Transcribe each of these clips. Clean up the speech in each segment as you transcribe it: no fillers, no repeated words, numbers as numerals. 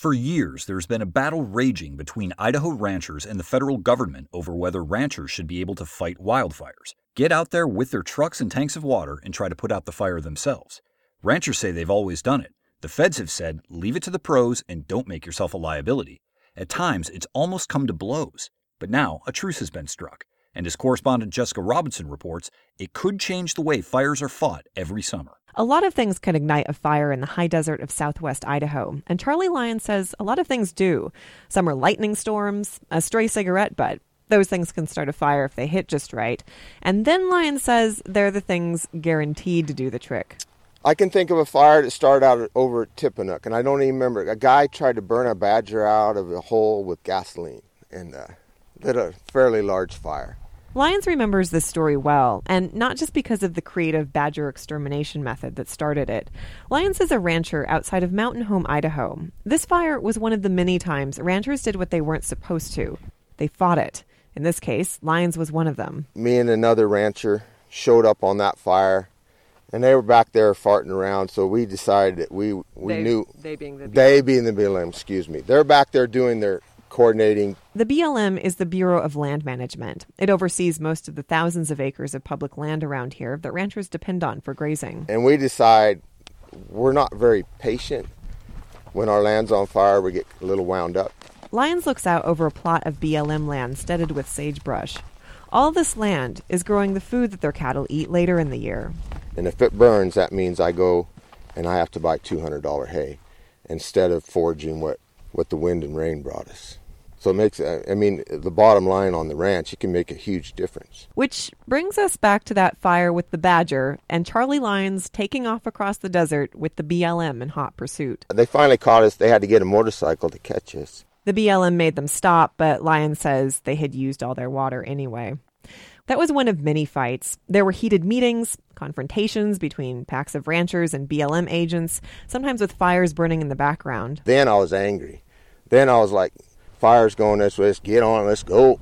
For years, there's been a battle raging between Idaho ranchers and the federal government over whether ranchers should be able to fight wildfires, get out there with their trucks and tanks of water, and try to put out the fire themselves. Ranchers say they've always done it. The feds have said, leave it to the pros and don't make yourself a liability. At times, it's almost come to blows. But now, a truce has been struck. And as correspondent Jessica Robinson reports, it could change the way fires are fought every summer. A lot of things can ignite a fire in the high desert of southwest Idaho, and Charlie Lyons says a lot of things do. Some are lightning storms, a stray cigarette butt. Those things can start a fire if they hit just right. And then Lyons says they're the things guaranteed to do the trick. I can think of a fire that started out over at Tippenook, and I don't even remember. A guy tried to burn a badger out of a hole with gasoline and lit a fairly large fire. Lyons remembers this story well, and not just because of the creative badger extermination method that started it. Lyons is a rancher outside of Mountain Home, Idaho. This fire was one of the many times ranchers did what they weren't supposed to. They fought it. In this case, Lyons was one of them. Me and another rancher showed up on that fire, and they were back there farting around, so we decided that we knew... They being the BLM. They being the BLM, excuse me. They're back there doing their coordinating. The BLM is the Bureau of Land Management. It oversees most of the thousands of acres of public land around here that ranchers depend on for grazing. And we decide we're not very patient. When our land's on fire, we get a little wound up. Lyons looks out over a plot of BLM land studded with sagebrush. All this land is growing the food that their cattle eat later in the year. And if it burns, that means I go and I have to buy $200 hay instead of foraging what the wind and rain brought us. So it makes, the bottom line on the ranch, it can make a huge difference. Which brings us back to that fire with the badger and Charlie Lyons taking off across the desert with the BLM in hot pursuit. They finally caught us. They had to get a motorcycle to catch us. The BLM made them stop, but Lyons says they had used all their water anyway. That was one of many fights. There were heated meetings, confrontations between packs of ranchers and BLM agents, sometimes with fires burning in the background. Then I was angry. Then I was like, fire's going this way, let's get on, let's go.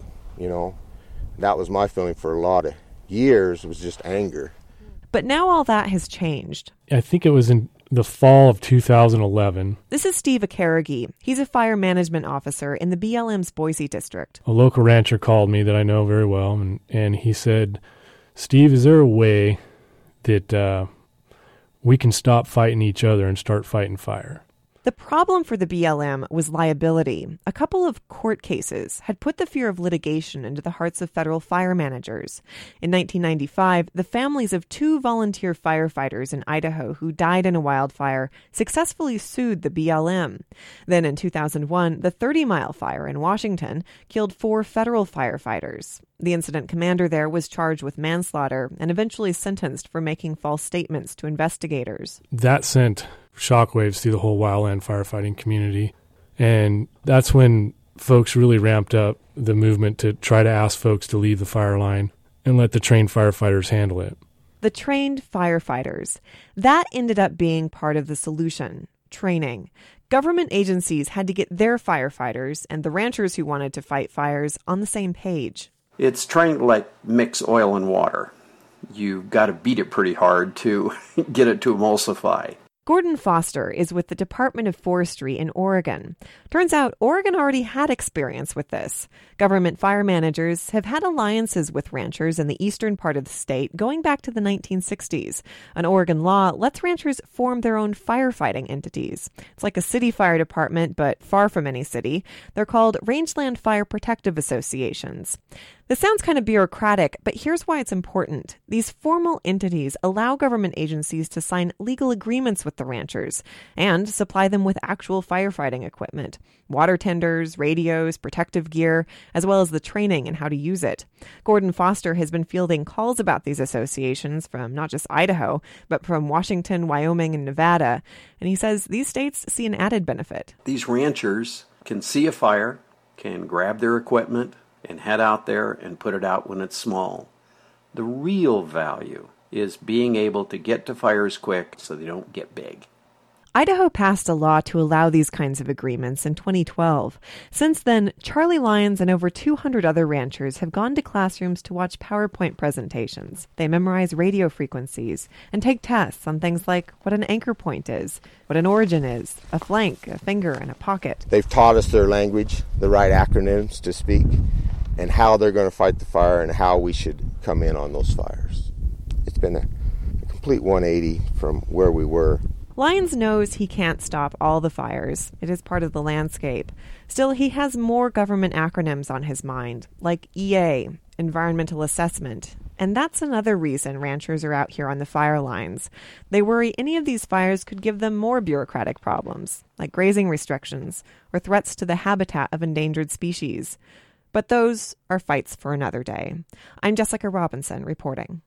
That was my feeling for a lot of years, was just anger. But now all that has changed. I think it was in the fall of 2011. This is Steve Akaragi. He's a fire management officer in the BLM's Boise district. A local rancher called me that I know very well, and he said, Steve, is there a way that we can stop fighting each other and start fighting fire? The problem for the BLM was liability. A couple of court cases had put the fear of litigation into the hearts of federal fire managers. In 1995, the families of 2 volunteer firefighters in Idaho who died in a wildfire successfully sued the BLM. Then in 2001, the 30 Mile Fire in Washington killed 4 federal firefighters. The incident commander there was charged with manslaughter and eventually sentenced for making false statements to investigators. That sent shockwaves through the whole wildland firefighting community. And that's when folks really ramped up the movement to try to ask folks to leave the fire line and let the trained firefighters handle it. The trained firefighters. That ended up being part of the solution. Training. Government agencies had to get their firefighters and the ranchers who wanted to fight fires on the same page. It's trying to mix oil and water. You've got to beat it pretty hard to get it to emulsify. Gordon Foster is with the Department of Forestry in Oregon. Turns out Oregon already had experience with this. Government fire managers have had alliances with ranchers in the eastern part of the state going back to the 1960s. An Oregon law lets ranchers form their own firefighting entities. It's like a city fire department, but far from any city. They're called Rangeland Fire Protective Associations. This sounds kind of bureaucratic, but here's why it's important. These formal entities allow government agencies to sign legal agreements with the ranchers and supply them with actual firefighting equipment, water tenders, radios, protective gear, as well as the training and how to use it. Gordon Foster has been fielding calls about these associations from not just Idaho, but from Washington, Wyoming, and Nevada. And he says these states see an added benefit. These ranchers can see a fire, can grab their equipment, and head out there and put it out when it's small. The real value is being able to get to fires quick so they don't get big. Idaho passed a law to allow these kinds of agreements in 2012. Since then, Charlie Lyons and over 200 other ranchers have gone to classrooms to watch PowerPoint presentations. They memorize radio frequencies and take tests on things like what an anchor point is, what an origin is, a flank, a finger, and a pocket. They've taught us their language, the right acronyms to speak, and how they're going to fight the fire and how we should come in on those fires. It's been a complete 180 from where we were. Lyons knows he can't stop all the fires. It is part of the landscape. Still, he has more government acronyms on his mind, like EA, Environmental Assessment. And that's another reason ranchers are out here on the fire lines. They worry any of these fires could give them more bureaucratic problems, like grazing restrictions or threats to the habitat of endangered species. But those are fights for another day. I'm Jessica Robinson reporting.